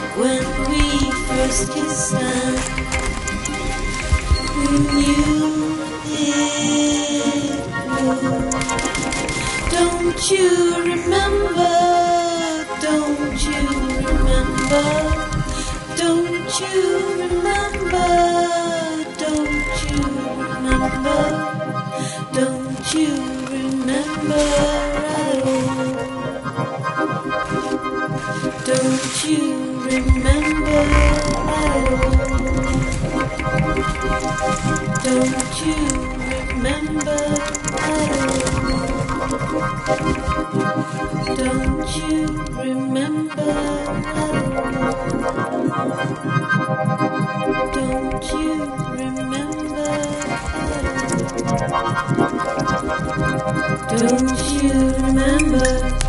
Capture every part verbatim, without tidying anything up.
when we first kissed and we knew it would. Don't you remember? Don't you remember? Don't you remember? Don't you remember? Don't you remember at all? Don't you remember at all? Don't you remember at all? Don't you remember at all? Don't you remember at all? Don't you remember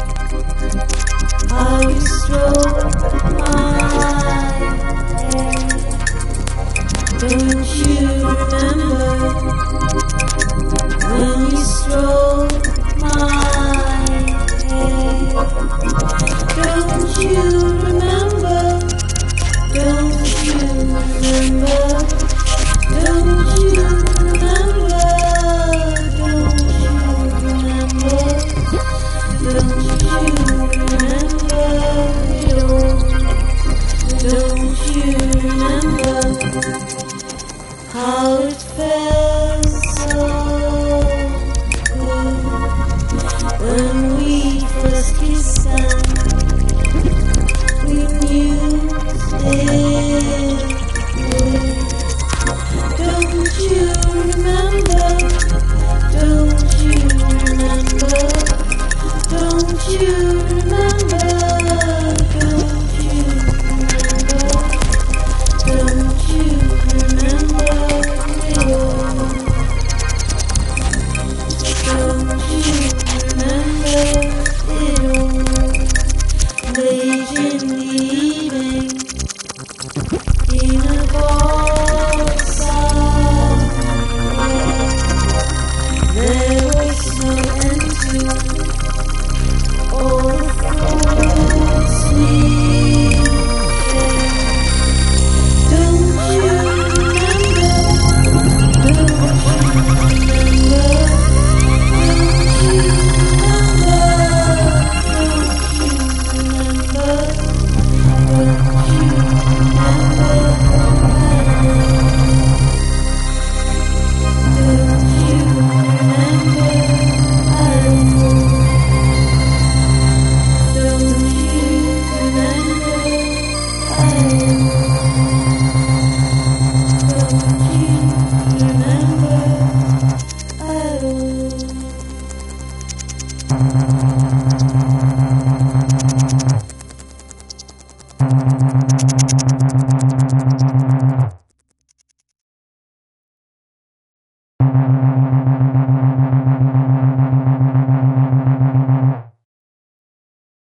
how you stroked my hair? Don't you remember when you stroked my hair? Don't you